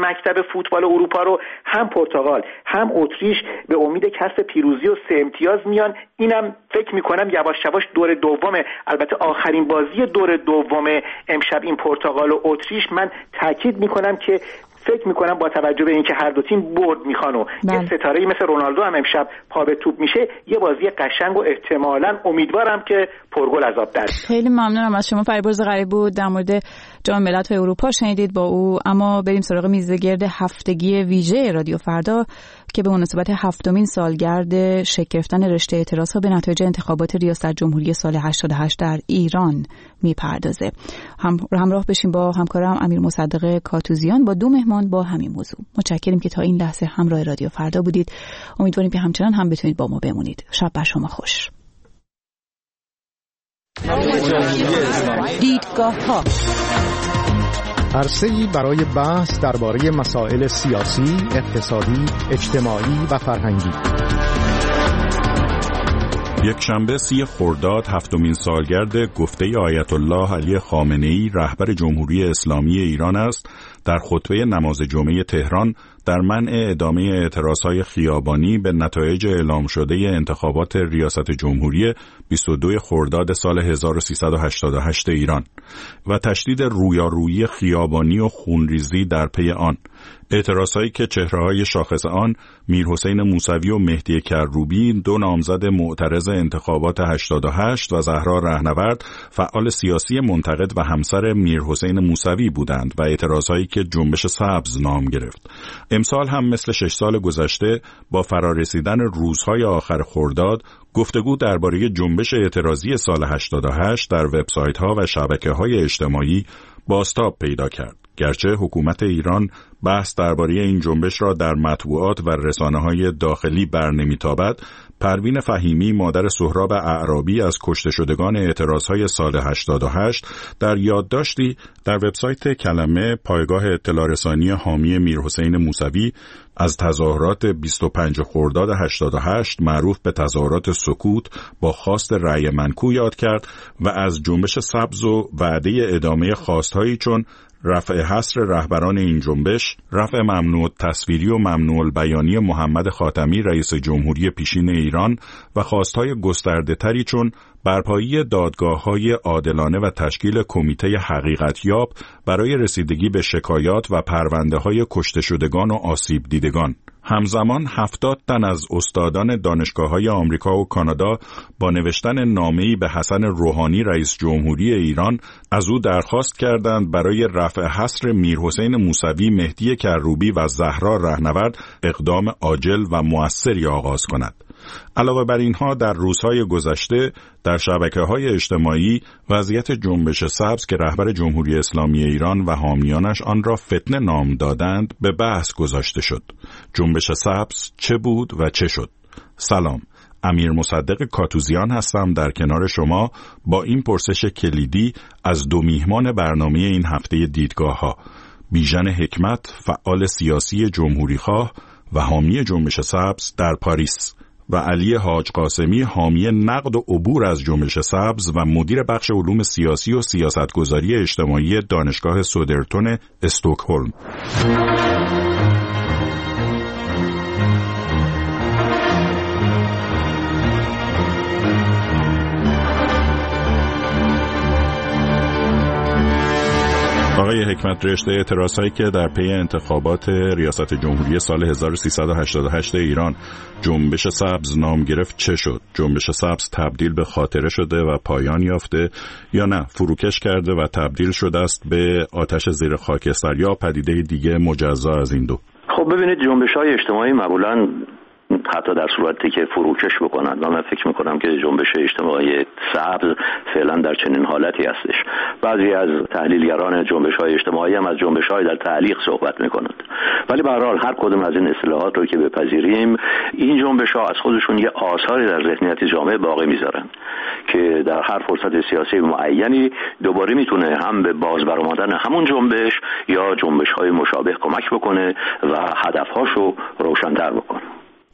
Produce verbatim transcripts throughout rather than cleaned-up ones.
مکتب فوتبال اروپا رو هم پرتغال هم اتریش به امید کسب پیروزی و سه امتیاز میان. اینم فکر میکنم یواش یواش دور دومه، البته آخرین بازی دور دوم امشب این پرتغال و اتریش، من تاکید میکنم که فکر میکنم با توجه به اینکه هر دو تیم برد میخوان و یه ستاره‌ای مثل رونالدو هم امشب پا به توپ میشه، یه بازی قشنگ و احتمالاً امیدوارم که پرگل از آب در. خیلی ممنونم از شما. فریبرز غریب بود در مورد جام ملت‌های اروپا شنیدید با او. اما بریم سراغ میزگرد هفتگی ویژه رادیو فردا که به مناسبت هفتمین سالگرد شکل گرفتن رشته اعتراضها به نتایج انتخابات ریاست جمهوری سال هشتاد و هشت در ایران میپردازه. هم همراه بشیم با همکارم امیر مصدق کاتوزیان با دو مهمان با همین موضوع. متشکریم که تا این لحظه همراه رادیو فردا بودید. امیدواریم که همچنان هم بتونید با ما بمونید. شب بر شما خوش. دیدگاه‌ها عرصه‌ای برای بحث درباره مسائل سیاسی، اقتصادی، اجتماعی و فرهنگی. یک شنبه سی خرداد هفتمین سالگرد گفته آیت الله علی خامنه‌ای رهبر جمهوری اسلامی ایران است. در خطبه نماز جمعه تهران در منع ادامه اعتراضهای خیابانی به نتایج اعلام شده انتخابات ریاست جمهوری بیست و دو خرداد سال هزار و سیصد و هشتاد و هشت ایران و تشدید رویارویی خیابانی و خونریزی در پی آن، اعتراضهایی که چهره‌های شاخص آن میرحسین موسوی و مهدی کروبی، دو نامزد معترض انتخابات هشتاد و هشت، و زهرا رهنورد، فعال سیاسی منتقد و همسر میرحسین موسوی بودند و اعتراضهایی که جنبش سبز نام گرفت. امسال هم مثل شش سال گذشته با فرارسیدن روزهای آخر خرداد، گفتگو درباره جنبش اعتراضی سال هشتاد و هشت در وبسایت‌ها و شبکه‌های اجتماعی بازتاب پیدا کرد. گرچه حکومت ایران بحث درباره این جنبش را در مطبوعات و رسانه‌های داخلی برنمی‌تابد، پروین فهیمی مادر سهراب اعرابی از کشته شدگان اعتراضهای سال هشتاد و هشت در یادداشتی در وبسایت کلمه پایگاه اطلاع رسانی حامی میرحسین موسوی از تظاهرات بیست و پنج خرداد هشتاد و هشت معروف به تظاهرات سکوت با خواست رأی منکو یاد کرد و از جنبش سبز و وعده ادامه خواستهایی چون رفع حصر رهبران این جنبش، رفع ممنوع تصویری و ممنوع البیانی محمد خاتمی رئیس جمهوری پیشین ایران و خواستهای گسترده تری چون برپایی دادگاه‌های عادلانه و تشکیل کمیته حقیقتیاب برای رسیدگی به شکایات و پرونده‌های کشته شدگان و آسیب دیدگان. همزمان هفتاد تن از استادان دانشگاه‌های آمریکا و کانادا با نوشتن نامه‌ای به حسن روحانی رئیس جمهوری ایران از او درخواست کردند برای رفع حصر میرحسین موسوی، مهدی کروبی و زهرا رهنورد اقدام عاجل و مؤثری آغاز کند. علاوه بر اینها در روزهای گذشته در شبکه‌های اجتماعی وضعیت جنبش سبز که رهبر جمهوری اسلامی ایران و حامیانش آن را فتنه نام دادند به بحث گذاشته شد. جنبش سبز چه بود و چه شد؟ سلام، امیر مصدق کاتوزیان هستم در کنار شما با این پرسش کلیدی از دو میهمان برنامه این هفته دیدگاه‌ها، بیژن حکمت، فعال سیاسی جمهوریخواه و حامی جنبش سبز در پاریس، و علی حاج قاسمی، حامی نقد و عبور از جنبش سبز و مدیر بخش علوم سیاسی و سیاستگذاری اجتماعی دانشگاه سودرتون استکهلم. آقای حکمت، رشته اعتراضهایی که در پی انتخابات ریاست جمهوری سال هزار و سیصد و هشتاد و هشت ایران جنبش سبز نام گرفت چه شد؟ جنبش سبز تبدیل به خاطره شده و پایان یافته یا نه فروکش کرده و تبدیل شده است به آتش زیر خاکستر یا پدیده دیگه مجزا از این دو؟ خب ببینید، جنبش‌های اجتماعی معمولاً حتی در صورتی که فروکش بکنند و من فکر میکنم که جنبش اجتماعی سبز فعلا در چنین حالتی هستش. بعضی از تحلیلگران جنبش‌های اجتماعی هم از جنبش‌های در تعلیق صحبت میکنند، ولی به هر حال هر کدوم از این اصطلاحات رو که بپذیریم، این جنبش‌ها از خودشون یه آثاری در ذهنیت جامعه باقی میذارن که در هر فرصت سیاسی معینی دوباره میتونه هم به باز برآمدن همون جنبش یا جنبش‌های مشابه کمک بکنه و هدف‌هاشو روشن‌تر بکنه.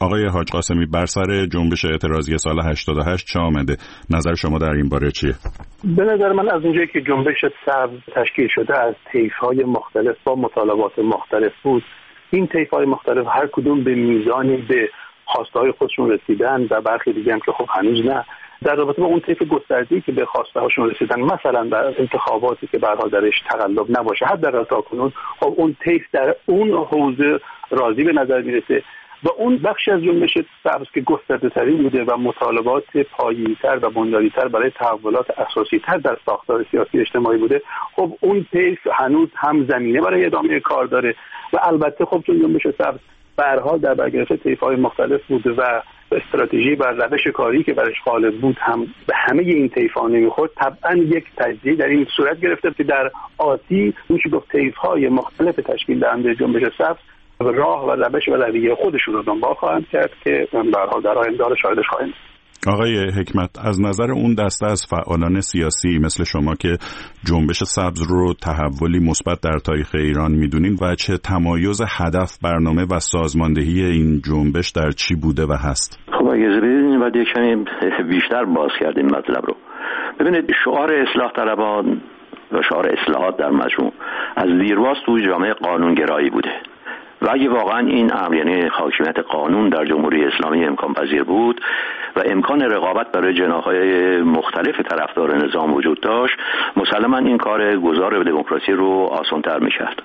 آقای حاج قاسمی، بر سر جنبش اعتراضی سال هشتاد و هشت چه آمده؟ نظر شما در این باره چیه؟ به نظر من از اونجایی که جنبش سبز تشکیل شده از طیف‌های مختلف با مطالبات مختلف بود، این طیف‌های مختلف هر کدوم به میزانی به خواسته‌های خودشون رسیدن و برخی دیگه هم که خب هنوز نه. در رابطه با اون طیف گسترده‌ای که به خواسته‌هاشون رسیدن، مثلا در انتخاباتی که به هر حال درش تقلب نباشه، حداقل تاکنون خب اون طیف در اون حوزه راضی به نظر میرسه و اون بخشی از جنبش سبز که گسترده‌ترین بوده و مطالبات پایه‌تر و بنیادی‌تر برای تحولات اساسی‌تر در ساختار سیاسی اجتماعی بوده، خب اون طیف هنوز هم زمینه برای ادامه کار داره و البته خب چون جنبش سبز به هر حال در برگرفته طیف‌های مختلف بوده و استراتژی و روش کاری که برش غالب بود هم به همه این طیف‌ها نمیخورد، طبعا یک تجزیه در این صورت گرفته که در آتی میشه گفت طیف‌های مختلف تشکیل دهنده جنبش سبز راه و روش و رویه خودشون رو دنبال خواهند کرد که به هر حال در آینده شاهدش خواهیم. آقای حکمت، از نظر اون دسته از فعالان سیاسی مثل شما که جنبش سبز رو تحولی مثبت در تاریخ ایران میدونین و چه تمایز هدف، برنامه و سازماندهی این جنبش در چی بوده و هست؟ خب اگه ببینید بعد یک کمی بیشتر باز کردیم مطلب رو. ببینید شعار اصلاح طلبان و شعار اصلاحات در مجموع از دیرباز توی جامعه قانونگرایی بوده و اگه واقعا این امر یعنی حاکمیت قانون در جمهوری اسلامی امکان پذیر بود و امکان رقابت برای جناح‌های مختلف طرفدار نظام وجود داشت، مسلماً این کار گذار به دموکراسی رو آسان‌تر می‌کرد.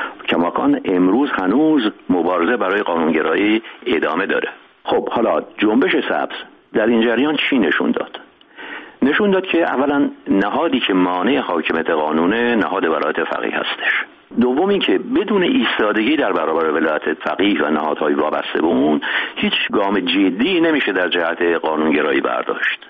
کماکان امروز هنوز مبارزه برای قانونگرایی ادامه داره. خب حالا جنبش سبز در این جریان چی نشون داد؟ نشون داد که اولا نهادی که مانع حاکمیت قانونه نهاد ولایت فقیه هستش. دوم این که بدون ایستادگی در برابر ولایت فقیه و نهادهای وابسته به اون هیچ گام جدی نمیشه در جهت قانونگرایی برداشت.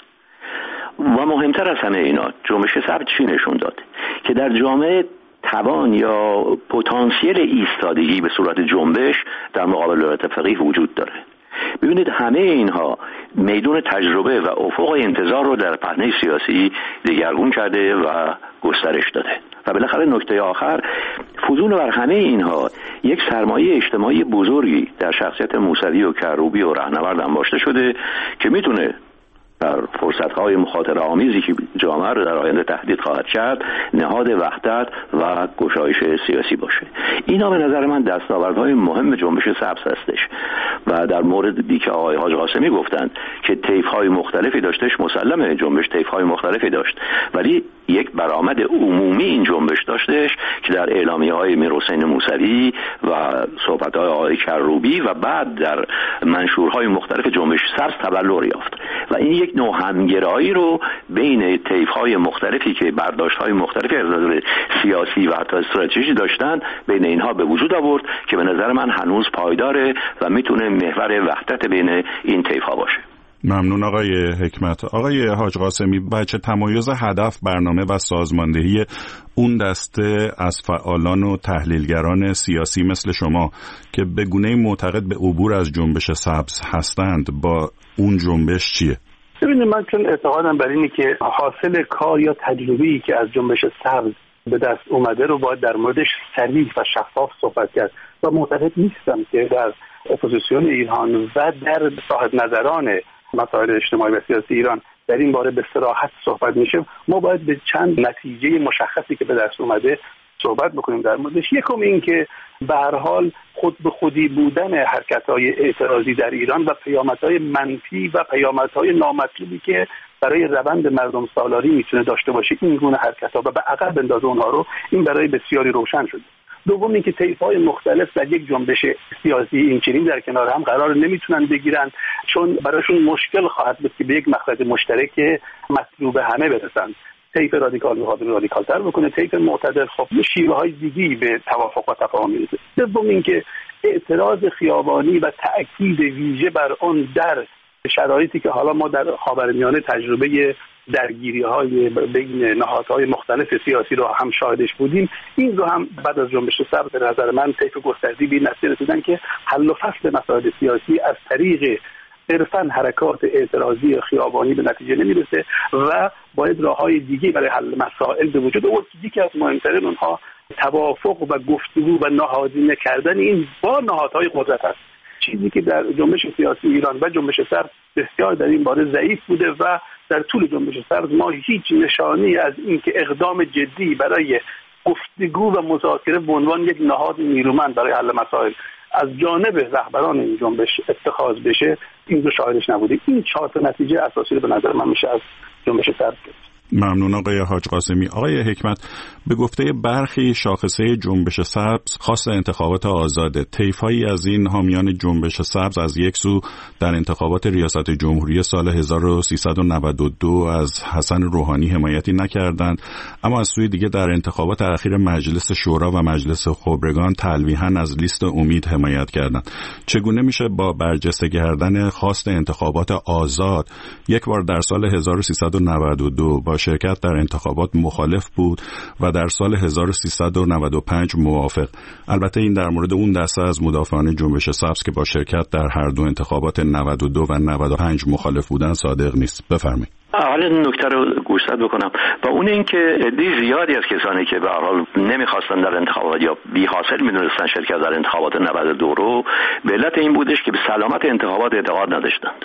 و مهمتر از همه اینا جنبش سبز چی نشون داد؟ که در جامعه توان یا پتانسیل ایستادگی به صورت جنبش در مقابل ولایت فقیه وجود داره. ببینید همه اینها میدون تجربه و افق انتظار رو در پهنه سیاسی دگرگون کرده و گسترش داده و بالاخره نکته آخر فزون بر همه اینها یک سرمایه اجتماعی بزرگی در شخصیت موسوی و کروبی و رهنورد انباشته شده که میتونه در فرصت‌های مخاطره آمیزی که جامعه رو در آینده تهدید خواهد کرد نهاد وحدت و گشایش سیاسی باشه. اینا به نظر من دستاوردهای مهم جنبش سبز هستش و در موردی که آقای حاج قاسمی گفتند که طیف‌های مختلفی داشتش، مسلمه جنبش طیف‌های مختلفی داشت ولی یک برآمد عمومی این جنبش داشتش که در اعلامیه‌های میرحسین موسوی و صحبت‌های آقای کروبی و بعد در منشورهای مختلف جنبش سبز تبلور یافت و این یک نوع همگرایی رو بین طیف‌های مختلفی که برداشت‌های مختلفی از نظر سیاسی و حتی استراتژی داشتن بین اینها به وجود آورد که به نظر من هنوز پایداره و میتونه محور وحدت بین این طیف‌ها باشه. ممنون آقای حکمت. آقای حاج قاسمی، بچه تمایز هدف، برنامه و سازماندهی اون دسته از فعالان و تحلیلگران سیاسی مثل شما که به گونه‌ای معتقد به عبور از جنبش سبز هستند با اون جنبش چیه؟ ببینید من چون اعتقادم بر اینه که حاصل کار یا تجربه‌ای که از جنبش سبز به دست اومده رو باید در موردش صریح و شفاف صحبت کرد و معتقد نیستم که در اپوزیسیون ایران و در صاحب نظران مسائل اجتماعی و سیاسی ایران در این باره به صراحت صحبت میشه. ما باید به چند نتیجه مشخصی که به دست اومده صحبت بکنیم در موردش. یکم این که به هر حال خود به خودی بودن حرکت‌های اعتراضی در ایران و پیامدهای منفی و پیامدهای نامطلوبی که برای روند مردم سالاری میتونه داشته باشه این گونه حرکت‌ها و به عقب بندازه اونها رو، این برای بسیاری روشن شده. دوم اینکه طیف‌های مختلف در یک جنبش سیاسی اینچنین در کنار هم قرار نمیتونن بگیرن چون براشون مشکل خواهد بود که به یک مخرج مشترک مطلوب همه برسن. طیف رادیکال می‌خواد رادیکال‌تر بکنه، طیف معتدل خب شیوه‌های دیگه‌ای به توافق و تفاهم میرسه. سوم اینکه اعتراض خیابانی و تأکید ویژه بر اون در شرایطی که حالا ما در خاورمیانه تجربه درگیری‌های بین نهادهای مختلف سیاسی رو هم شاهدش بودیم، این رو هم بعد از جنبش سبز به نظر من طیف گسترده‌ای به نتیجه رسیدن که حل و فصل مسائل سیاسی از طریق صرفاً حرکات اعتراضی خیابانی به نتیجه نمیرسه و باید راه‌های دیگه برای حل مسائل به وجود آورد. یکی از مهمترین اونها توافق و گفتگو و نهادینه کردن این با نهادهای قدرت است. چیزی که در جنبش سیاسی ایران و جنبش سبز بسیار در این باره ضعیف بوده و در طول جنبش سبز ما هیچ نشانی از اینکه اقدام جدی برای گفتگو و مذاکره به عنوان یک نهاد نیرومند برای حل مسائل از جانب رهبران این جنبش اتخاذ بشه این رو شاهدش نبوده. این چهار تا نتیجه اساسی رو به نظر من میشه از جنبش سبز گرفت. ممنون آقای حاج قاسمی. آقای حکمت، به گفته برخی شاخصه جنبش سبز خاص انتخابات آزاده، طیف‌هایی از این حامیان جنبش سبز از یک سو در انتخابات ریاست جمهوری سال هزار و سیصد و نود و دو از حسن روحانی حمایتی نکردند، اما از سوی دیگه در انتخابات اخیر مجلس شورا و مجلس خبرگان تلویحاً از لیست امید حمایت کردند. چگونه میشه با برجسته کردن خواست انتخابات آزاد یک بار در سال هزار و سیصد و نود و دو با شرکت در انتخابات مخالف بود و در سال هزار و سیصد و نود و پنج موافق؟ البته این در مورد اون دسته از مدافعان جنبش سبز که با شرکت در هر دو انتخابات نود و دو و نود و پنج مخالف بودن صادق نیست. بفرمایید. حالا نکته رو گوشزد بکنم و اون این که عده زیادی از کسانی که به هر حال نمیخواستن در انتخابات یا بی حاصل میدونستن شرکت در انتخابات نود و دو رو به علت این بودش که به سلامت انتخابات اعتقاد نداشتند.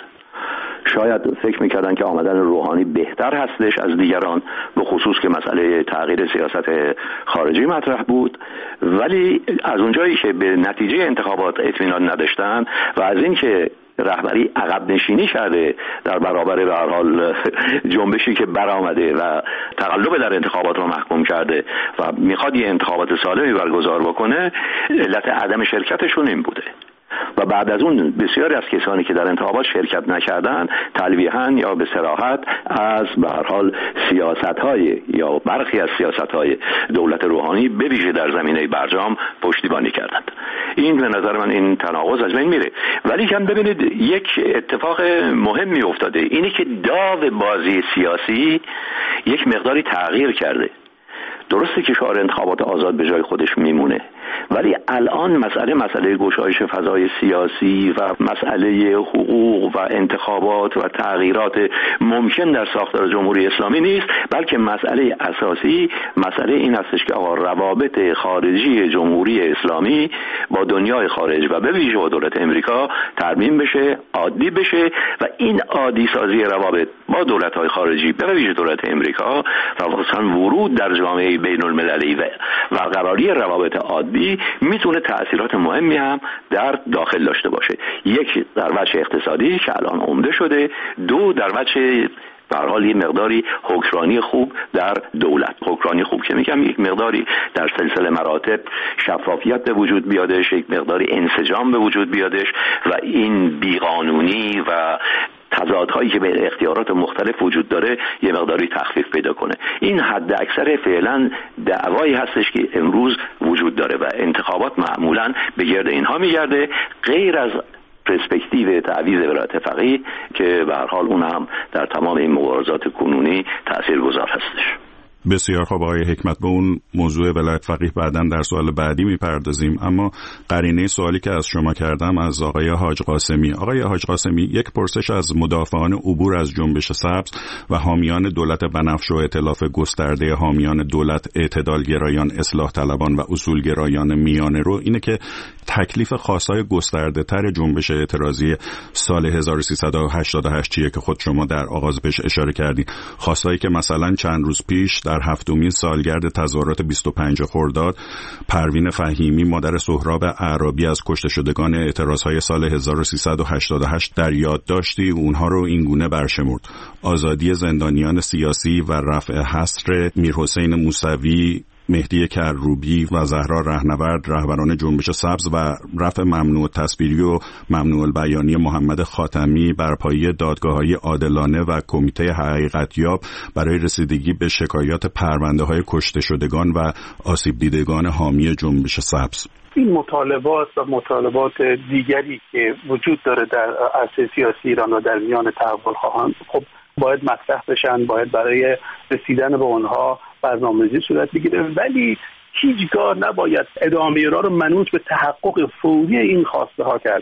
شاید فکر میکردن که آمدن روحانی بهتر هستش از دیگران، به خصوص که مسئله تغییر سیاست خارجی مطرح بود، ولی از اونجایی که به نتیجه انتخابات اطمینان نداشتن و از این که رهبری عقب نشینی کرده در برابر به هر حال جنبشی که برآمده و تقلب در انتخابات رو محکوم کرده و میخواد یه انتخابات سالمی برگزار بکنه، علت عدم شرکتشون این بوده. و بعد از اون بسیاری از کسانی که در انتخابات شرکت نکردن تلویحاً یا به صراحت از به هر حال سیاست‌های یا برخی از سیاست‌های دولت روحانی به ویژه در زمینه برجام پشتیبانی کردند. این به نظر من این تناقض از بین میره. ولی کم ببینید یک اتفاق مهمی افتاده، اینی که داو بازی سیاسی یک مقداری تغییر کرده. درسته که شعار انتخابات آزاد به جای خودش میمونه، ولی الان مسئله مسئله گشایش فضای سیاسی و مسئله حقوق و انتخابات و تغییرات ممکن در ساختار جمهوری اسلامی نیست، بلکه مسئله اساسی مسئله این هستش که آقا روابط خارجی جمهوری اسلامی با دنیای خارج و به ویژه با دولت امریکا ترمیم بشه، عادی بشه و این عادی سازی روابط با دولت‌های خارجی به ویژه دولت امریکا و خصوصا ورود در جامعه بین المللی و برقراری روابط عادی میتونه تأثیرات مهمی هم در داخل داشته باشه. یک در وجه اقتصادی که الان عمده شده، دو در وجه به هر حال یه مقداری حکمرانی خوب در دولت. حکمرانی خوب که میگم یک مقداری در سلسله مراتب شفافیت به وجود بیادش، یک مقداری انسجام به وجود بیادش و این بیقانونی و تضادهایی که به اختیارات مختلف وجود داره یه مقداری تخفیف پیدا کنه. این حد اکثر فعلا دعوایی هستش که امروز وجود داره و انتخابات معمولا به گرد اینها میگرده، غیر از پرسپکتیو تعویض ولایت فقیه که به هر حال اون هم در تمام این مبارزات کنونی تاثیرگذار هستش. بسیار خوب آقای حکمت، به اون موضوع ولایت فقیه بعداً در سوال بعدی میپردازیم، اما قرینه سوالی که از شما کردم از آقای حاج قاسمی. آقای حاج قاسمی، یک پرسش از مدافعان عبور از جنبش سبز و حامیان دولت بنفش و ائتلاف گسترده حامیان دولت، اعتدالگرایان، اصلاح طلبان و اصولگرایان میانه رو اینه که تکلیف خاصای گسترده تر جنبش اعتراضی سال هزار و سیصد و هشتاد و هشت چیه که خود شما در آغاز بهش اشاره کردید؟ خاصایی که مثلا چند روز پیش در هفتمین سالگرد تظاهرات بیست و پنجم خرداد پروین فهیمی مادر سهراب اعرابی از کشته شدگان اعتراضهای سال هزار و سیصد و هشتاد و هشت در یادداشتی اونها رو اینگونه برشمرد: آزادی زندانیان سیاسی و رفع حصر میرحسین موسوی، مهدی کروبی و زهرا رهنورد رهبران جنبش سبز و رفع ممنوع تصویری و ممنوع البیانی محمد خاتمی، برپایی دادگاه‌های عادلانه و کمیته حقیقتیاب برای رسیدگی به شکایات پرونده‌های کشته شدگان و آسیب دیدگان حامی جنبش سبز. این مطالبات و مطالبات دیگری که وجود داره در عرصه سیاسی ایران و در میان تحول‌خواهان خب باید مطرح بشن، باید برای رسیدن به اونها برنامه‌ریزی صورت بگیره، ولی هیچگاه نباید ادامه را رو منوط به تحقق فوری این خواسته ها کرد.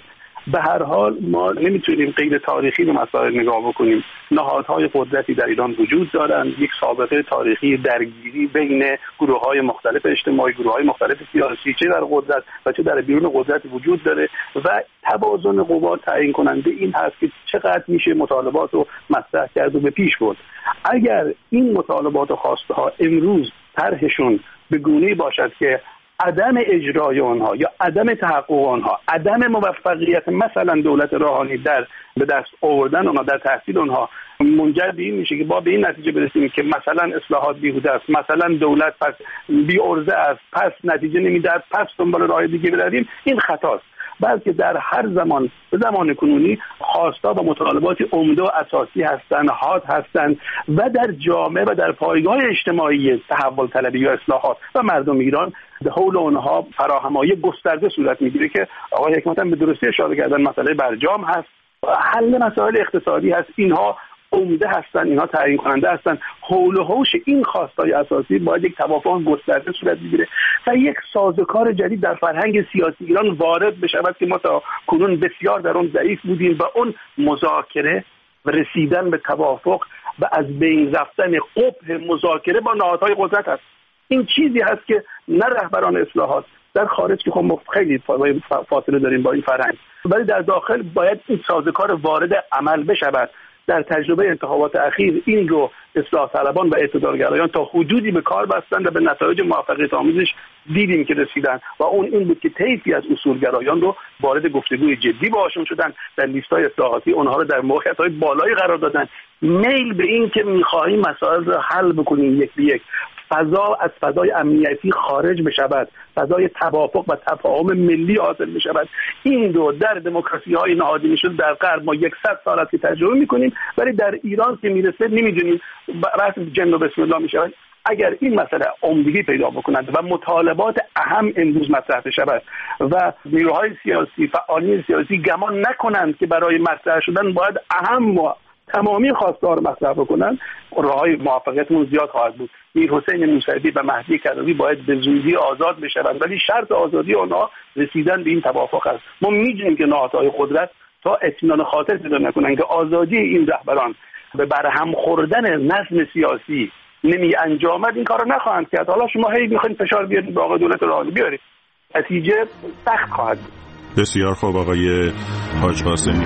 به هر حال ما نمیتونیم غیر تاریخی به مسائل نگاه بکنیم. نهادهای قدرتی در ایران وجود دارند، یک سابقه تاریخی درگیری بین گروه‌های مختلف اجتماعی، گروه‌های مختلف سیاسی، چه در قدرت و چه در بیرون قدرت وجود داره و توازن قوا تعیین کننده این هست که چقدر میشه مطالبات رو مطرح کرد و به پیش برد. اگر این مطالبات و خواسته ها امروز طرحشون به گونه‌ای باشد که عدم اجرای آنها یا عدم تحقق آنها، عدم موفقیت مثلا دولت روحانی در به دست آوردن آنها، در تحصیل آنها منجر به این میشه که با به این نتیجه برسیم که مثلا اصلاحات بیهوده است، مثلا دولت پس بی عرضه است، پس نتیجه نمیدهد، پس دنبال راه دیگه برویم، این خطاست. بلکه در هر زمان به زمان کنونی خواستا و مطالبات عمده و اساسی هستند، حاد هستند و در جامعه و در پایگاه اجتماعی تحول طلبی و اصلاحات و مردم ایران به حول اونها فراهمایی گسترده صورت میگیره که آقای حکمت هم به درستی اشاره کردن. مسئله برجام هست، حل مسائل اقتصادی هست، اینها عمده هستن، اینها تعیین کننده هستن. حول و حوش این خواستای اساسی باید یک توافق گسترده صورت بگیره و یک سازوکار جدید در فرهنگ سیاسی ایران وارد بشود که ما تا کنون بسیار در اون ضعیف بودیم و اون مذاکره و رسیدن به توافق و از بین رفتن قبح مذاکره با نهادهای قدرت است. این چیزی هست که نه رهبران اصلاحات در خارج که خب خیلی فاصله داریم با این فرهنگ، ولی در داخل باید این سازوکار وارد عمل بشود. در تجربه انتخابات اخیر این رو اصلاح طلبان و اعتدالگرایان تا حدودی به کار بستند و به نتایج موفقیت آمیزش دیدیم که رسیدن و اون این بود که طیفی از اصولگرایان رو وارد گفتگوی جدی باهاشون شدن، در لیست‌های اصلاحاتی اونها رو در موقعیت‌های بالایی قرار دادن. میل به این که می‌خواهیم مسائل رو حل بکنیم یک به یک، فضا از فضای امنیتی خارج بشود، فضای توافق و تفاهم ملی حاصل بشود. این رو در دموکراسی‌های نهادینه شده در غرب ما صد سال است که تجربه می‌کنیم، ولی در ایران که میرسه نمی‌دونیم راست جن و بسم الله می‌شود. اگر این مسئله عمدگی پیدا بکنند و مطالبات اهم امروز مطرح بشود و نیروهای سیاسی، فعالین سیاسی گمان نکنند که برای مطرح شدن باید اهم و تمامی خواستار مطرح بکنن، راههای موفقیتمون زیاد خواهد بود. میر حسین موسوی و مهدی کروی باید به زودی آزاد بشوند، ولی شرط آزادی آنها رسیدن به این توافق است. ما می‌دونیم که نهادهای قدرت تا اطمینان خاطر پیدا نکنن که آزادی این رهبران به برهم خوردن نظم سیاسی نمی انجامد، این کارو نخواهند کرد. حالا شما هی می‌خواید فشار بیارید به آقای دولت روحانی بیارید، نتیجه سخت خواهد بود. بسیار خوب آقای حاج قاسمی.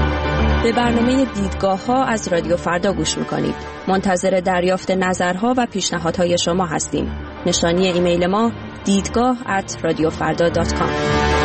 به برنامه دیدگاه ها از رادیو فردا گوش میکنید. منتظر دریافت نظرها و پیشنهادهای شما هستیم. نشانی ایمیل ما دیدگاه ات رادیو فردا دات کام.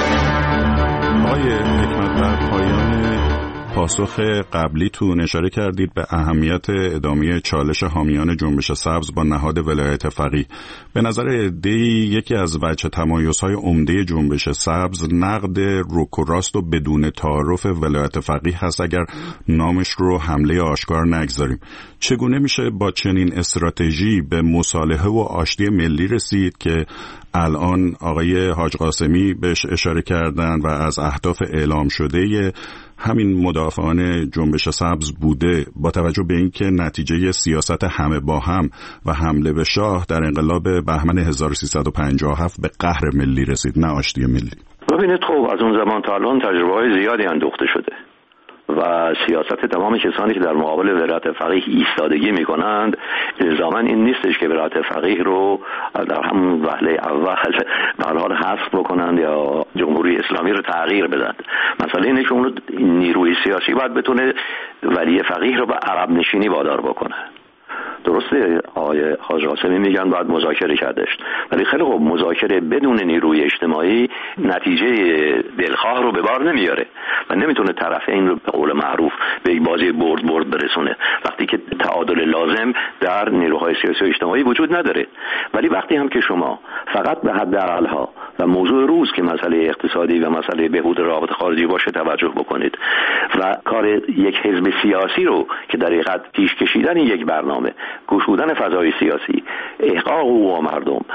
آقای حکمت، در پایان پاسخ قبلیتون اشاره کردید به اهمیت ادامه چالش حامیان جنبش سبز با نهاد ولایت فقیه. به نظر عده‌ای یکی از وجه تمایزهای عمده جنبش سبز نقد رک و راست و بدون تعارف ولایت فقیه هست، اگر نامش رو حمله آشکار نگذاریم. چگونه میشه با چنین استراتژی به مصالحه و آشتی ملی رسید که الان آقای حاج قاسمی بهش اشاره کردن و از اهداف اعلام شده همین مدافعان جنبش سبز بوده، با توجه به اینکه نتیجه سیاست همه با هم و حمله به شاه در انقلاب بهمن هزار و سیصد و پنجاه و هفت به قهر ملی رسید، نه آشتی ملی؟ ببینید خب از اون زمان تا الان تجربه‌های زیادی اندوخته شده و سیاست تمام کسانی که در مقابل ولایت فقیه ایستادگی میکنند الزاماً این نیستش که ولایت فقیه رو در همون وهله اول به هر حال حذف بکنند یا جمهوری اسلامی رو تغییر بدن. مسئله اینه که اون نیروی سیاسی باید بتونه ولی فقیه رو به عقب نشینی وادار بکنه. درسته آقای حاج قاسمی میگن باید مذاکره کردش، ولی خیلی خوب مذاکره بدون نیروی اجتماعی نتیجه دلخواه رو به بار نمیاره و نمیتونه طرفین رو به قول معروف به یک بازی برد برد برسونه وقتی که تعادل لازم در نیروهای سیاسی و اجتماعی وجود نداره. ولی وقتی هم که شما فقط به حداقل‌ها و موضوع روز که مسئله اقتصادی و مسئله بهبود روابط خارجی باشه توجه بکنید و کار یک حزب سیاسی رو که در حقیقت پیش کشیدن یک برنامه، گشودن فضای سیاسی، احقاق حقوق مردم،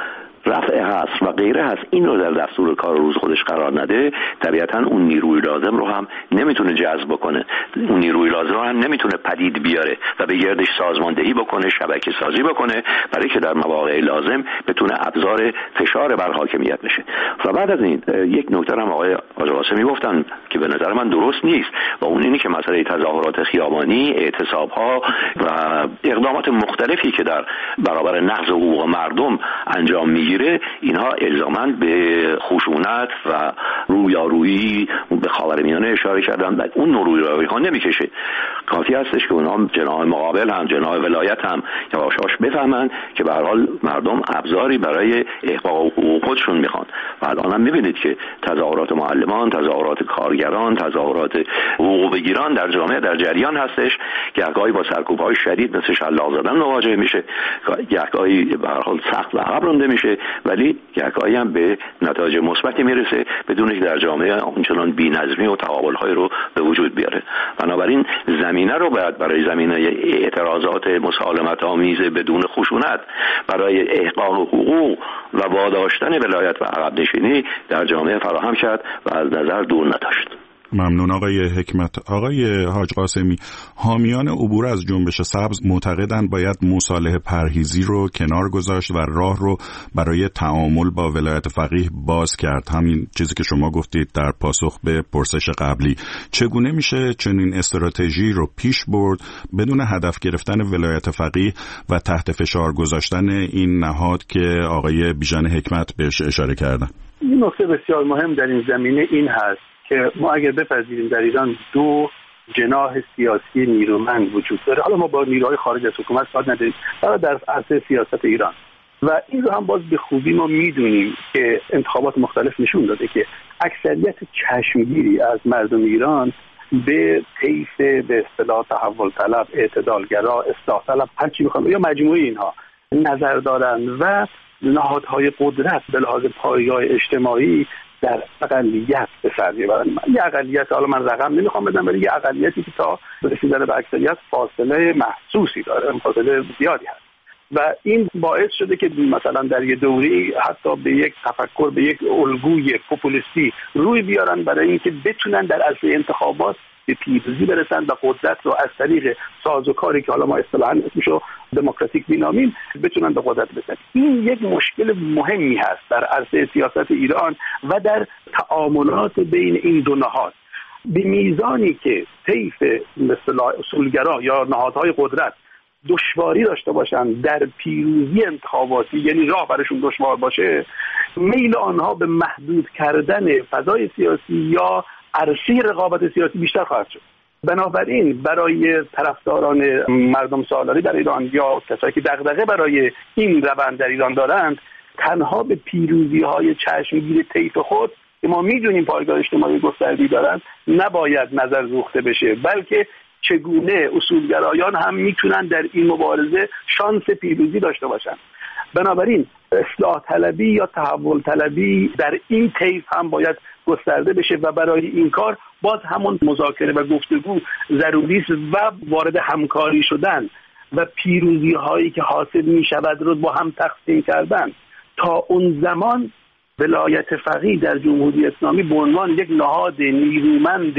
رفع حصر و غیره هست، این رو در دستور کار روز خودش قرار نده، طبیعتا اون نیروی لازم رو هم نمیتونه جذب کنه، اون نیروی لازم رو هم نمیتونه پدید بیاره و به گردش سازماندهی بکنه، شبکه سازی بکنه، برای که در مواقع لازم بتونه ابزار فشار بر حاکمیت بشه. و بعد از این یک نکته هم آقای حاج قاسمی گفتن که به نظر من درست نیست و اون اینی که مسئله تظاهرات خیابانی، اعتصاب‌ها و اقدامات مختلفی که در برابر نقض حقوق مردم انجام میگیره، اینها الزاماً به خشونت و رویارویی به خاورمیانه اشاره کردن و اون رویارویی ها نمیکشه. کافی هستش که اونها جناح مقابل هم جناح ولایت هم یواش یواش بفهمن که به هر حال مردم ابزاری برای احقاق حقوق خودشون میخوان. و الان هم میبینید که تظاهرات معلمان، تظاهرات کارگران، تظاهرات حقوق بگیران در جامعه در جریان هستش، گهگاهی با سرکوب‌های شدید مثل شلاق زدن مواجه میشه، گهگاهی به هر حال سخت و عقب رانده میشه، ولی گهگاهی هم به نتایج مثبتی میرسه بدون اینکه در جامعه اونچنان بی‌نظمی و تقابل‌های رو به وجود بیاره. بنابراین زمینه رو باید برای زمینه اعتراضات مسالمت‌آمیز بدون خشونت، برای احقاق حقوق و واداشتن ولایت و عقب نشینی در جامعه فراهم کرد و از نظر دور نداشت. ممنون آقای حکمت. آقای حاج قاسمی، حامیان عبور از جنبش سبز معتقدند باید مصالحه پرهیزی رو کنار گذاشت و راه رو برای تعامل با ولایت فقیه باز کرد، همین چیزی که شما گفتید در پاسخ به پرسش قبلی. چگونه میشه چنین استراتژی رو پیش برد بدون هدف گرفتن ولایت فقیه و تحت فشار گذاشتن این نهاد که آقای بیژن حکمت بهش اشاره کردن؟ این نکته بسیار مهم در این زمینه این هست که ما اگر بپذیریم در ایران دو جناح سیاسی نیرومند وجود داره، حالا ما با نیروهای خارج از حکومت کار نداریم، فقط در عرصه سیاست ایران، و این رو هم باز به خوبی ما میدونیم که انتخابات مختلف نشون داده که اکثریت چشمگیری از مردم ایران به طیف به اصطلاح تحول طلب، اعتدالگرا، اصلاح طلب، هر چی بخوام یا مجموعه اینها نظر دارن و نهادهای قدرت به لحاظ پایگاه اجتماعی در اقلیت به سر میبرن. یه اقلیت، حالا من رقم نمیخوام بدم، ولی یه اقلیتی که تا رسیدن به اکثریت فاصله محسوسی داره، فاصله زیادی هست و این باعث شده که مثلا در یه دوری حتی به یک تفکر، به یک الگوی پوپولیستی روی بیارن برای اینکه بتونن در عرصه انتخابات به پیروزی برسن و قدرت رو از طریق سازوکاری که حالا ما اصطلاحاً اسمشو دموکراتیک مینامیم بتونن به قدرت برسن. این یک مشکل مهمی هست در عرصه سیاست ایران و در تعاملات بین این دو نهاد. به میزانی که طیف مثل اصولگرا یا نهادهای قدرت دشواری داشته باشن در پیروزی انتخاباتی، یعنی راه برشون دشوار باشه، میل آنها به محدود کردن فضای سیاسی یا عرصه رقابت سیاسی بیشتر خواهد شد. بنابراین برای طرفداران مردم سالاری در ایران یا کسایی که دغدغه برای این روند در ایران دارند، تنها به پیروزی‌های چشمگیر طیف خود که ما می‌دونیم پایگاه اجتماعی گسترده‌ای دارند نباید نظر دوخته بشه، بلکه چگونه اصولگرایان هم میتونن در این مبارزه شانس پیروزی داشته باشن. بنابراین اصلاح طلبی یا تحول طلبی در این طیف هم باید گسترده بشه و برای این کار باز همون مذاکره و گفتگو ضروری است و وارد همکاری شدن و پیروزی هایی که حاصل می شود رو با هم تقسیم کردن. تا اون زمان ولایت فقیه در جمهوری اسلامی به عنوان یک نهاد نیرومند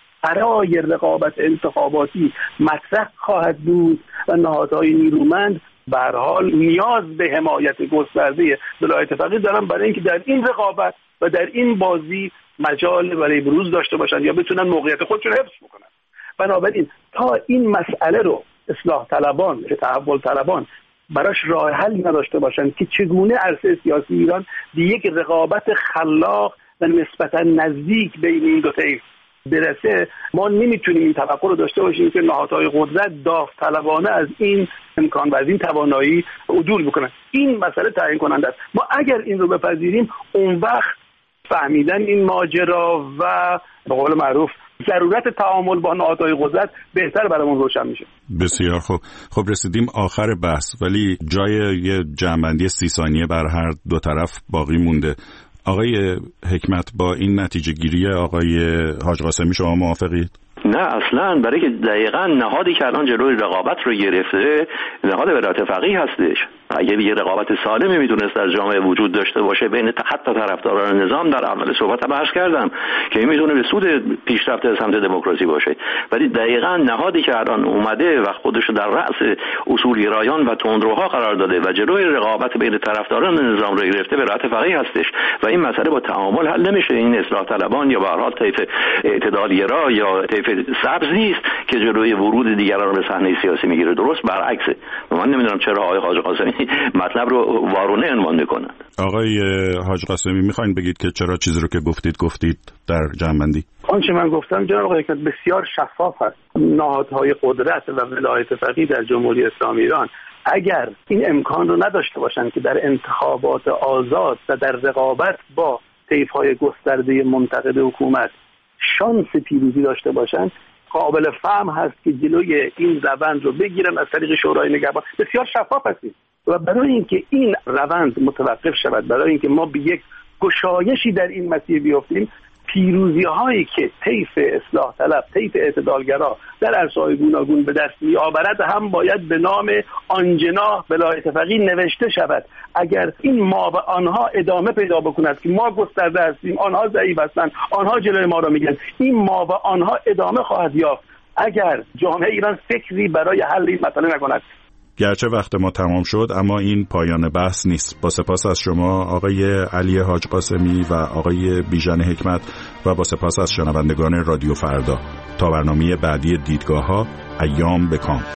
برای رقابت انتخاباتی مطرح خواهد بود و نهادهای نیرومند به هر حال نیاز به حمایت گسترده ولایت فقیه دارن برای اینکه در این رقابت و در این بازی مجال برای بروز داشته باشن یا بتونن موقعیت خودشون حفظ بکنن. بنابراین تا این مسئله رو اصلاح طلبان، تحول طلبان براش راه حل نداشته باشن که چگونه عرصه سیاسی ایران به یک رقابت خلاق و نسبتا نزدیک بین این دو طیف برسه، ما نمیتونیم این توقع رو داشته باشیم که نهادهای قدرت داوطلبانه از این امکان و از این توانایی عدول بکنن. این مسئله تعیین کننده است. ما اگر این رو بپذیریم، اون وقت فهمیدن این ماجرا و به قول معروف ضرورت تعامل با نهادهای قدرت بهتر برامون روشن میشه. بسیار خوب. خب رسیدیم آخر بحث، ولی جای یه جمع‌بندی سی ثانیه بر هر دو طرف باقی مونده. آقای حکمت، با این نتیجه گیری آقای حاج قاسمی شما موافقید؟ نه اصلا، برای که دقیقاً نهادی که الان جلوی رقابت رو گرفته نهاد ولایت فقیه هستش. اگه یه رقابت سالمی میتونست در جامعه وجود داشته باشه بین حتی طرفداران نظام، در اول صحبت بحث کردم که این میتونه به سود پیشرفت سمت دموکراسی باشه، ولی دقیقاً نهادی که الان اومده و خودش در رأس اصولگرایان و تندروها قرار داده و جلوی رقابت بین طرفداران نظام رو گرفته به رأس فقیه هستش و این مسئله با تعامل حل نمیشه. این اصلاح طلبان یا به هر حال طیف اعتدالگرا یا طیف سبز نیست که جلوی ورود دیگران رو به صحنه سیاسی میگیره، درست برعکسه. من نمیدونم چرا آقای حاج قاسمی مطلب رو وارونه عنوان میکنن. آقای حاج قاسمی میخواین بگید که چرا چیزی رو که گفتید گفتید در جمع‌بندی؟ آنچه من گفتم جناب آقای حکمت بسیار شفاف است. نهادهای قدرت و ولایت فقیه در جمهوری اسلامی ایران اگر این امکان رو نداشته باشند که در انتخابات آزاد و در رقابت با طیف‌های گسترده منتقد حکومت شانس پیروزی داشته باشند، قابل فهم هست که جلوی این روند رو بگیرن از طریق شورای نگهبان. بسیار شفاف هستیم و برای اینکه این روند متوقف شود، برای اینکه ما به یک گشایشی در این مسیر بیافتیم، پیروزی هایی که طیف اصلاح طلب، طیف اعتدالگرا در عرصه‌های گوناگون به دست می‌آورد هم باید به نام آنجناح ولایت فقیه نوشته شود. اگر این ما و آنها ادامه پیدا بکند که ما گسترده هستیم، آنها ضعیف هستند، آنها جلوی ما را میگیرند، این ما و آنها ادامه خواهد یافت اگر جامعه ایران فکری برای حل این مسئله نکند. گرچه وقت ما تمام شد اما این پایان بحث نیست. با سپاس از شما آقای علی حاج قاسمی و آقای بیژن حکمت و با سپاس از شنوندگان رادیو فردا. تا برنامه بعدی دیدگاه‌ها، ایام بکام.